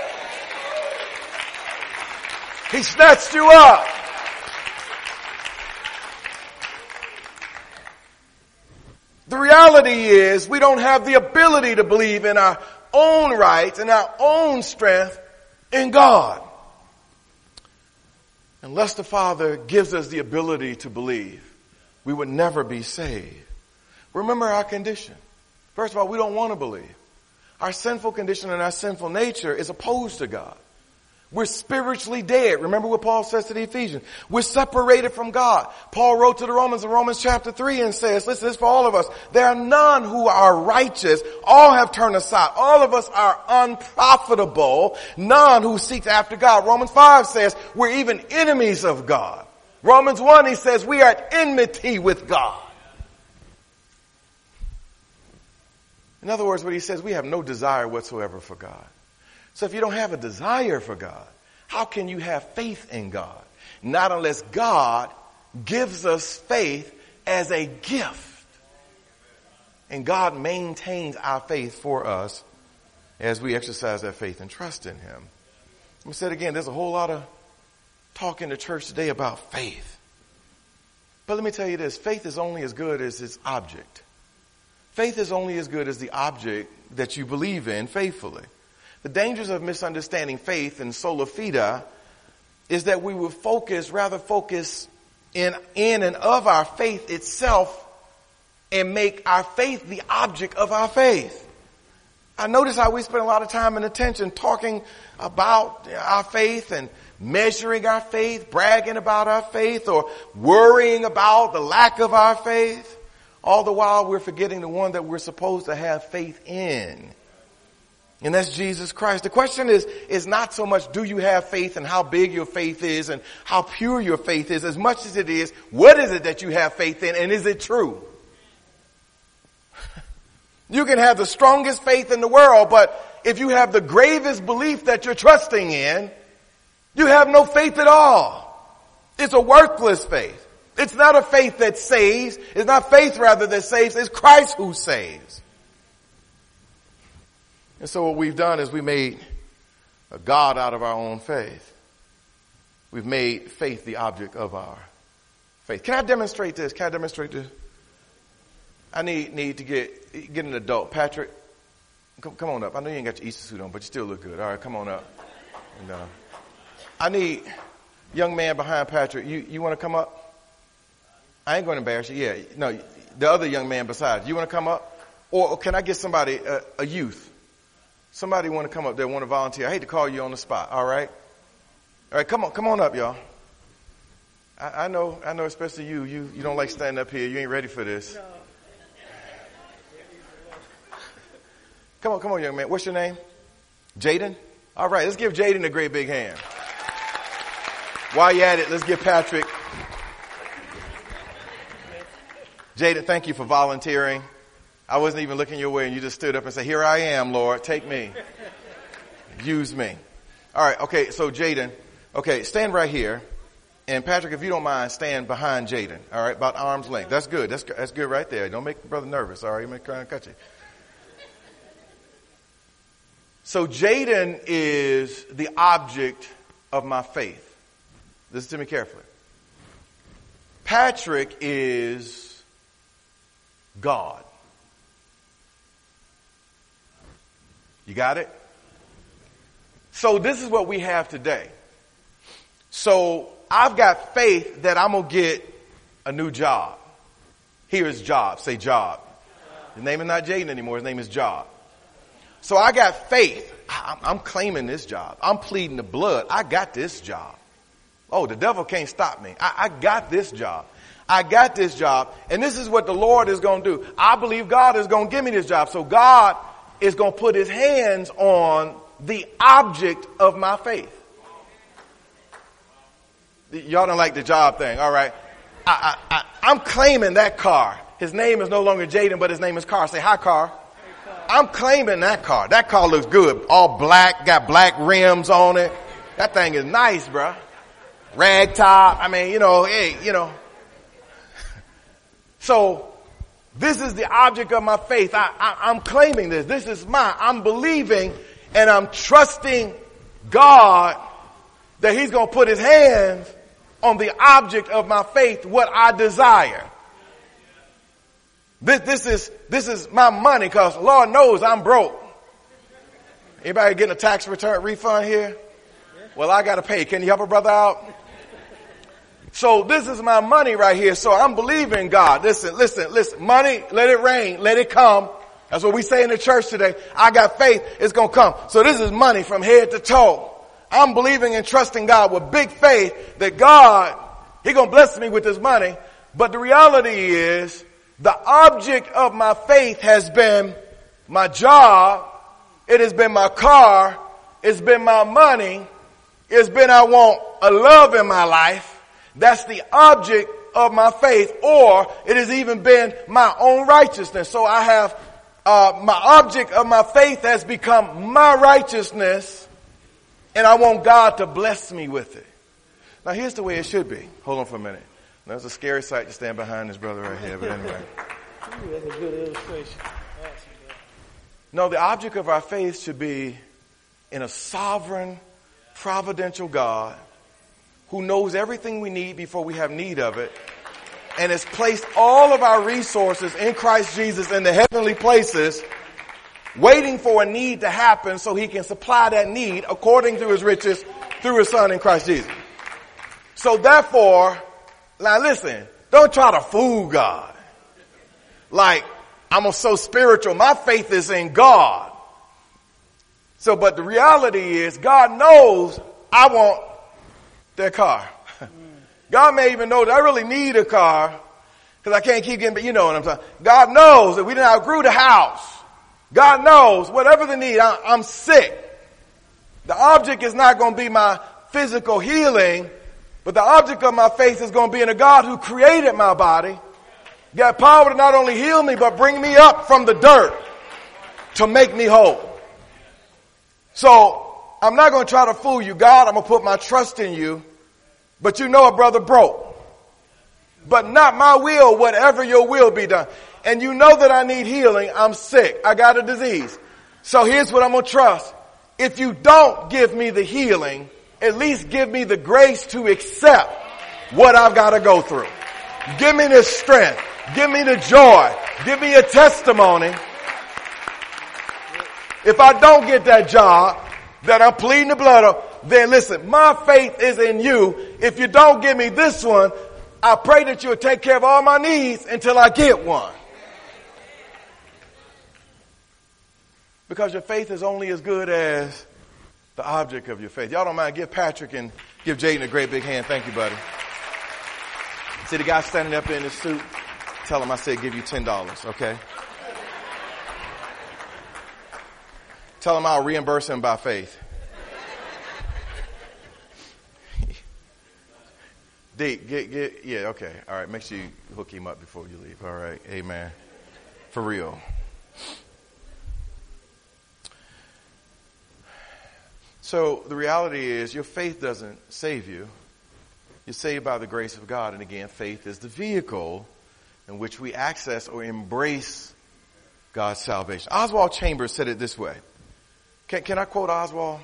He snatched you up. The reality is we don't have the ability to believe in our own rights and our own strength in God. Unless the Father gives us the ability to believe, we would never be saved. Remember our condition. First of all, we don't want to believe. Our sinful condition and our sinful nature is opposed to God. We're spiritually dead. Remember what Paul says to the Ephesians. We're separated from God. Paul wrote to the Romans in Romans chapter 3 and says, listen, this is for all of us. There are none who are righteous. All have turned aside. All of us are unprofitable. None who seeks after God. Romans 5 says we're even enemies of God. Romans 1, he says we are at enmity with God. In other words, what he says, we have no desire whatsoever for God. So if you don't have a desire for God, how can you have faith in God? Not unless God gives us faith as a gift. And God maintains our faith for us as we exercise that faith and trust in Him. Let me say it again, there's a whole lot of talk in the church today about faith. But let me tell you this, faith is only as good as its object. Faith is only as good as the object that you believe in faithfully. The dangers of misunderstanding faith and sola fide is that we will rather focus in and of our faith itself and make our faith the object of our faith. I notice how we spend a lot of time and attention talking about our faith and measuring our faith, bragging about our faith, or worrying about the lack of our faith. All the while we're forgetting the one that we're supposed to have faith in. And that's Jesus Christ. The question is not so much do you have faith and how big your faith is and how pure your faith is, as much as it is, what is it that you have faith in and is it true? You can have the strongest faith in the world, but if you have the gravest belief that you're trusting in, you have no faith at all. It's a worthless faith. It's not a faith that saves. It's not faith rather that saves. It's Christ who saves. And so what we've done is we made a God out of our own faith. We've made faith the object of our faith. Can I demonstrate this? Can I demonstrate this? I need to get an adult. Patrick, come on up. I know you ain't got your Easter suit on, but you still look good. All right, come on up. And, I need young man behind Patrick. You want to come up? I ain't going to embarrass you. Yeah, no, the other young man beside you want to come up? Or can I get somebody, a youth? Somebody want to come up there, want to volunteer. I hate to call you on the spot. All right? All right, come on up, y'all. I know, especially you. You don't like standing up here. You ain't ready for this. No. Come on, young man. What's your name? Jaden? All right, let's give Jaden a great big hand. While you're at it, let's give Patrick. Jaden, thank you for volunteering. I wasn't even looking your way and you just stood up and said, here I am, Lord, take me. Use me. All right, okay, so Jaden, okay, stand right here. And Patrick, if you don't mind, stand behind Jaden, all right, about arm's length. That's good. That's good right there. Don't make the brother nervous, all right? You make trying to cut you. So Jaden is the object of my faith. Listen to me carefully. Patrick is God. You got it? So this is what we have today. So I've got faith that I'm going to get a new job. Here is job. Say job. His name is not Jaden anymore. His name is Job. So I got faith. I'm claiming this job. I'm pleading the blood. I got this job. Oh, the devil can't stop me. I got this job. I got this job. And this is what the Lord is going to do. I believe God is going to give me this job. So God is going to put his hands on the object of my faith. Y'all don't like the job thing. All right. I'm claiming that car. His name is no longer Jaden, but his name is Car. Say hi, Car. I'm claiming that car. That car looks good. All black, got black rims on it. That thing is nice, bruh. Rag top. I mean, hey. So this is the object of my faith. I'm claiming this. This is mine. I'm believing and I'm trusting God that he's going to put his hands on the object of my faith, what I desire. This is my money because Lord knows I'm broke. Anybody getting a tax return refund here? Well, I got to pay. Can you help a brother out? So this is my money right here. So I'm believing God. Listen. Money, let it rain. Let it come. That's what we say in the church today. I got faith. It's going to come. So this is money from head to toe. I'm believing and trusting God with big faith that God, he's going to bless me with this money. But the reality is the object of my faith has been my job. It has been my car. It's been my money. It's been I want a love in my life. That's the object of my faith. Or it has even been my own righteousness. So I have, my object of my faith has become my righteousness. And I want God to bless me with it. Now here's the way it should be. Hold on for a minute. That's a scary sight to stand behind this brother right here. But anyway. That's a good illustration. No, the object of our faith should be in a sovereign, providential God who knows everything we need before we have need of it and has placed all of our resources in Christ Jesus in the heavenly places, waiting for a need to happen so he can supply that need according to his riches through his son in Christ Jesus. So therefore, now listen, don't try to fool God. Like, I'm so spiritual. My faith is in God. So, but the reality is God knows I want that car. God may even know that I really need a car because I can't keep getting, but you know what I'm saying. God knows that we didn't outgrew the house. God knows whatever the need. I'm sick. The object is not going to be my physical healing, but the object of my faith is going to be in a God who created my body, got power to not only heal me, but bring me up from the dirt to make me whole. So I'm not going to try to fool you, God. I'm going to put my trust in you. But you know a brother broke. But not my will, whatever your will be done. And you know that I need healing. I'm sick. I got a disease. So here's what I'm going to trust. If you don't give me the healing, at least give me the grace to accept what I've got to go through. Give me the strength. Give me the joy. Give me a testimony. If I don't get that job that I'm pleading the blood of, then listen, my faith is in you. If you don't give me this one, I pray that you'll take care of all my needs until I get one. Because your faith is only as good as the object of your faith. Y'all don't mind, give Patrick and give Jaden a great big hand. Thank you, buddy. See the guy standing up in his suit? Tell him I said give you $10, okay? Tell him I'll reimburse him by faith. D, yeah, okay. All right, make sure you hook him up before you leave. All right, amen. For real. So the reality is your faith doesn't save you. You're saved by the grace of God. And again, faith is the vehicle in which we access or embrace God's salvation. Oswald Chambers said it this way. Can I quote Oswald?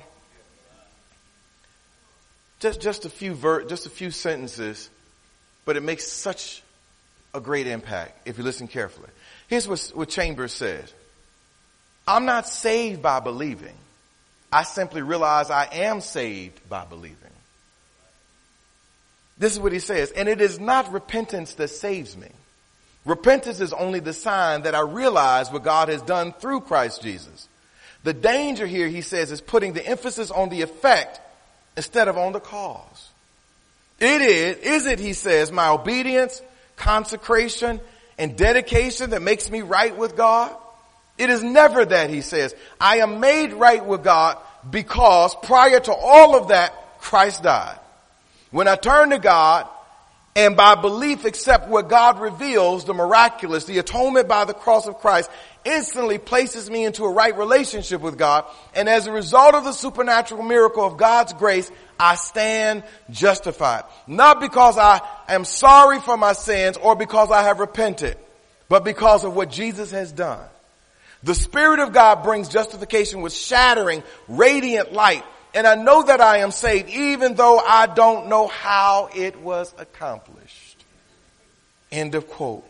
Just a few sentences, but it makes such a great impact if you listen carefully. Here's what Chambers says. I'm not saved by believing. I simply realize I am saved by believing. This is what he says. And it is not repentance that saves me. Repentance is only the sign that I realize what God has done through Christ Jesus. The danger here, he says, is putting the emphasis on the effect instead of on the cause. Is it, he says, my obedience, consecration, and dedication that makes me right with God? It is never that, he says. I am made right with God because prior to all of that, Christ died. When I turn to God and by belief accept what God reveals, the miraculous, the atonement by the cross of Christ, instantly places me into a right relationship with God. And as a result of the supernatural miracle of God's grace, I stand justified. Not because I am sorry for my sins or because I have repented, but because of what Jesus has done. The Spirit of God brings justification with shattering, radiant light. And I know that I am saved even though I don't know how it was accomplished. End of quote.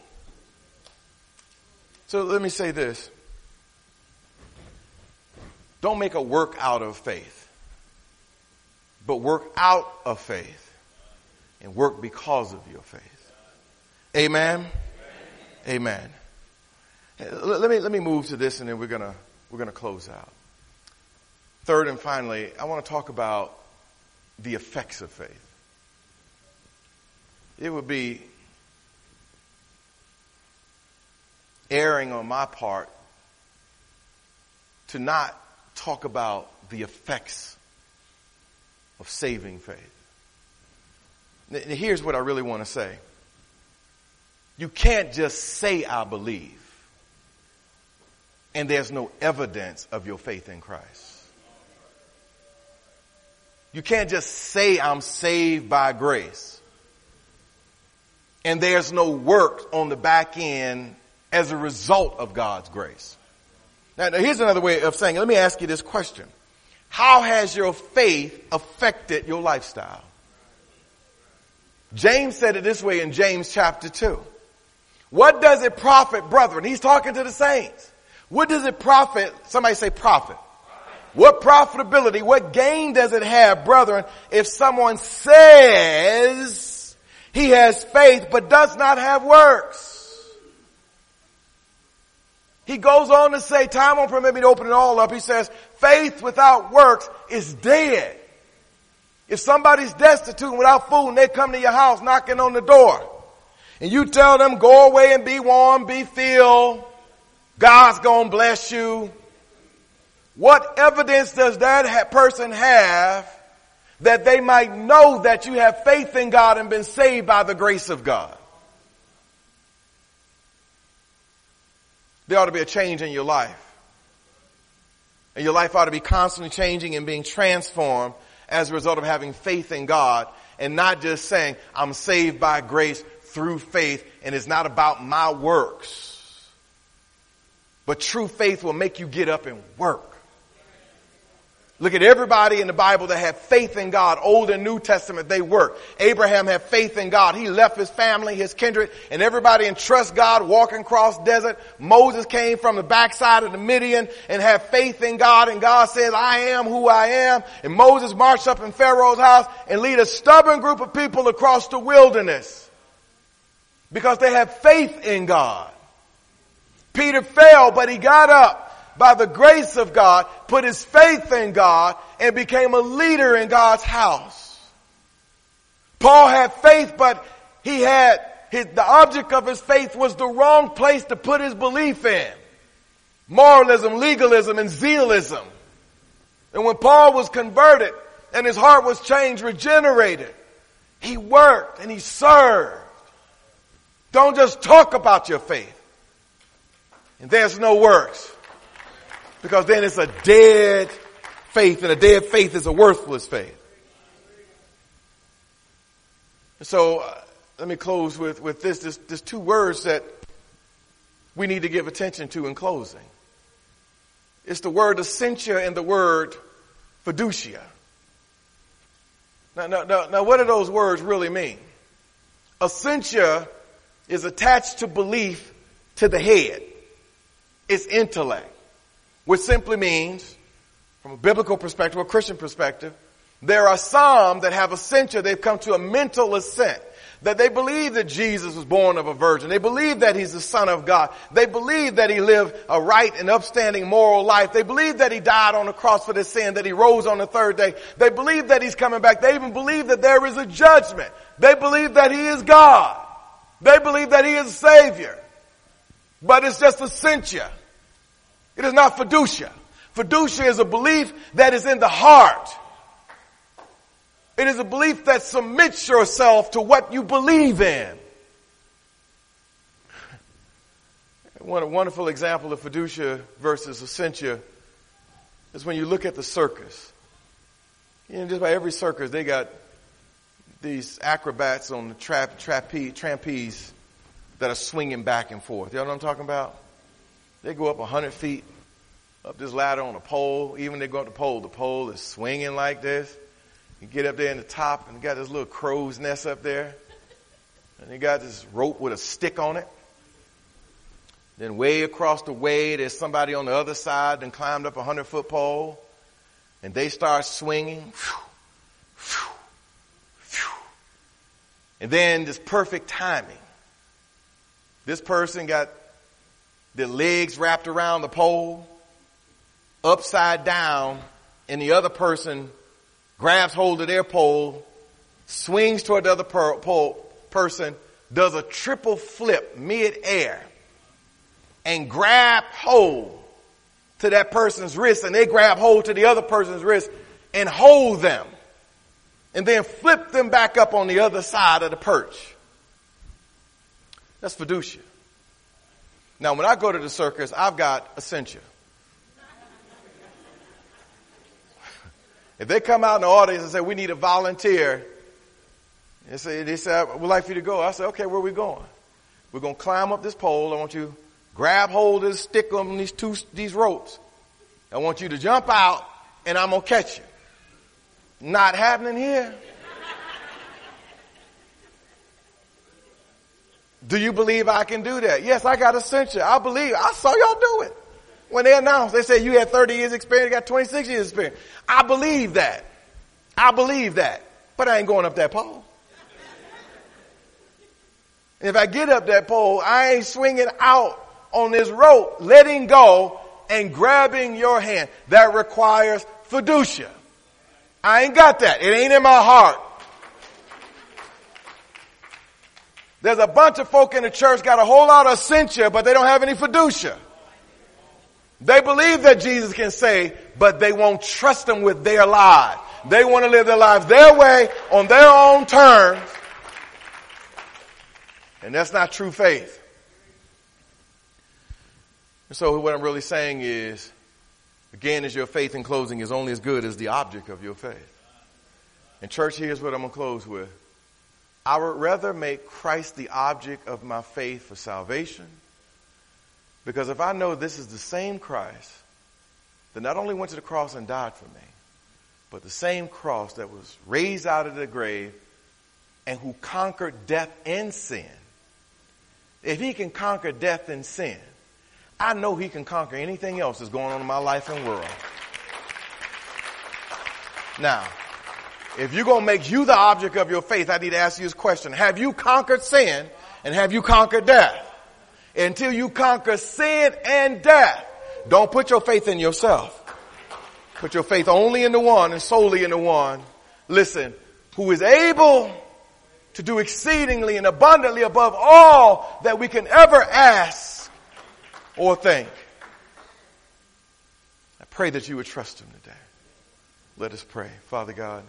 So let me say this. Don't make a work out of faith, but work out of faith and work because of your faith. Amen. Amen. Let me move to this and then we're gonna close out. Third and finally, I want to talk about the effects of faith. It would be erring on my part to not talk about the effects of saving faith. Here's what I really want to say. You can't just say, I believe, and there's no evidence of your faith in Christ. You can't just say, I'm saved by grace, and there's no work on the back end as a result of God's grace. Now, here's another way of saying it. Let me ask you this question. How has your faith affected your lifestyle? James said it this way in James chapter 2. What does it profit, brethren? He's talking to the saints. What does it profit? Somebody say profit. What profitability, what gain does it have, brethren, if someone says he has faith but does not have works? He goes on to say, time won't permit me to open it all up. He says, faith without works is dead. If somebody's destitute and without food and they come to your house knocking on the door and you tell them, go away and be warm, be filled, God's going to bless you. What evidence does that person have that they might know that you have faith in God and been saved by the grace of God? There ought to be a change in your life. And your life ought to be constantly changing and being transformed as a result of having faith in God and not just saying, I'm saved by grace through faith and it's not about my works. But true faith will make you get up and work. Look at everybody in the Bible that had faith in God, Old and New Testament, they worked. Abraham had faith in God. He left his family, his kindred, and everybody entrust God walking across desert. Moses came from the backside of the Midian and had faith in God, and God says, I am who I am. And Moses marched up in Pharaoh's house and lead a stubborn group of people across the wilderness because they had faith in God. Peter fell, but he got up. By the grace of God, put his faith in God and became a leader in God's house. Paul had faith, but the object of his faith was the wrong place to put his belief in. Moralism, legalism, and zealism. And when Paul was converted and his heart was changed, regenerated, he worked and he served. Don't just talk about your faith. And there's no works. Because then it's a dead faith, and a dead faith is a worthless faith. So let me close with this. There's two words that we need to give attention to in closing. It's the word essentia and the word fiducia. Now, what do those words really mean? Essentia is attached to belief to the head. It's intellect. Which simply means, from a biblical perspective, or Christian perspective, there are some that have essentia. They've come to a mental assent. That they believe that Jesus was born of a virgin. They believe that he's the Son of God. They believe that he lived a right and upstanding moral life. They believe that he died on the cross for their sin, that he rose on the third day. They believe that he's coming back. They even believe that there is a judgment. They believe that he is God. They believe that he is a Savior. But it's just essentia. It is not fiducia. Fiducia is a belief that is in the heart. It is a belief that submits yourself to what you believe in. One wonderful example of fiducia versus essentia is when you look at the circus. Just about every circus, they got these acrobats on the trapeze that are swinging back and forth. You know what I'm talking about? They go up 100 feet up this ladder on a pole. Even when they go up the pole is swinging like this. You get up there in the top and you got this little crow's nest up there. And you got this rope with a stick on it. Then way across the way, there's somebody on the other side and climbed up a 100-foot pole. And they start swinging. And then this perfect timing. This person got their legs wrapped around the pole, upside down, and the other person grabs hold of their pole, swings toward the other person, does a triple flip mid-air, and grab hold to that person's wrist, and they grab hold to the other person's wrist and hold them, and then flip them back up on the other side of the perch. That's fiducia. Now, when I go to the circus, I've got essentia. If they come out in the audience and say, we need a volunteer, they say, we'd like for you to go. I say, okay, where are we going? We're going to climb up this pole. I want you to grab hold of this stick on these ropes. I want you to jump out, and I'm going to catch you. Not happening here. Do you believe I can do that? Yes, I got essentia. I believe. I saw y'all do it. When they announced, they said you had 30 years experience, you got 26 years experience. I believe that. I believe that. But I ain't going up that pole. And if I get up that pole, I ain't swinging out on this rope, letting go and grabbing your hand. That requires fiducia. I ain't got that. It ain't in my heart. There's a bunch of folk in the church got a whole lot of essentia, but they don't have any fiducia. They believe that Jesus can save, but they won't trust him with their lives. They want to live their lives their way, on their own terms. And that's not true faith. And so what I'm really saying is, again, is your faith, in closing, is only as good as the object of your faith. And church, here's what I'm going to close with. I would rather make Christ the object of my faith for salvation, because if I know this is the same Christ that not only went to the cross and died for me, but the same cross that was raised out of the grave and who conquered death and sin. If he can conquer death and sin, I know he can conquer anything else that's going on in my life and world. Now, if you're going to make you the object of your faith, I need to ask you this question. Have you conquered sin and have you conquered death? Until you conquer sin and death, don't put your faith in yourself. Put your faith only in the one and solely in the one, listen, who is able to do exceedingly and abundantly above all that we can ever ask or think. I pray that you would trust him today. Let us pray. Father God,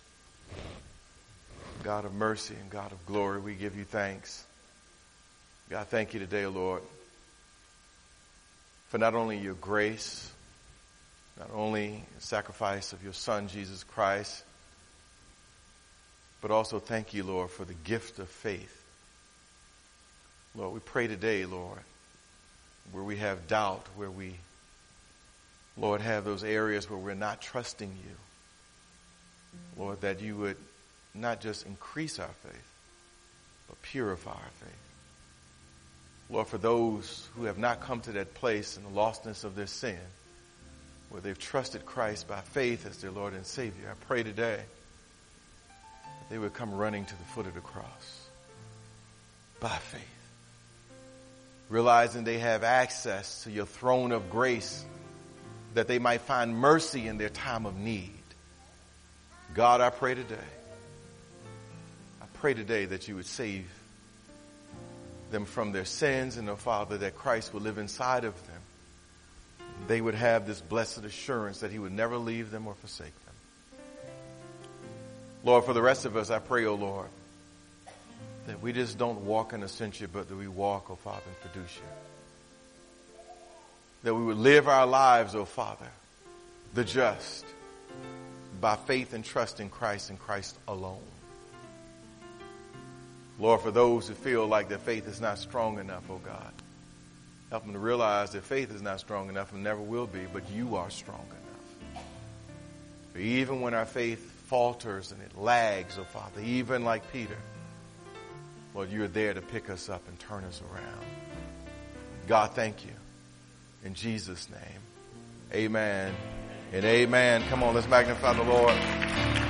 God of mercy and God of glory, we give you thanks. God, thank you today, Lord, for not only your grace, not only the sacrifice of your Son, Jesus Christ, but also thank you, Lord, for the gift of faith. Lord, we pray today, Lord, where we have doubt, where we, Lord, have those areas where we're not trusting you. Lord, that you would not just increase our faith, but purify our faith. Lord, for those who have not come to that place in the lostness of their sin, where they've trusted Christ by faith as their Lord and Savior, I pray today that they would come running to the foot of the cross by faith, realizing they have access to your throne of grace, that they might find mercy in their time of need. God, I pray today that you would save them from their sins, and, oh Father, that Christ would live inside of them. They would have this blessed assurance that he would never leave them or forsake them. Lord, for the rest of us, I pray, oh Lord, that we just don't walk in Essentia, but that we walk, oh Father, in Fiducia. That we would live our lives, oh Father, the just, by faith and trust in Christ and Christ alone. Lord, for those who feel like their faith is not strong enough, oh God, help them to realize that faith is not strong enough and never will be, but you are strong enough. For even when our faith falters and it lags, oh Father, even like Peter, Lord, you are there to pick us up and turn us around. God, thank you. In Jesus' name, amen and amen. Come on, let's magnify the Lord.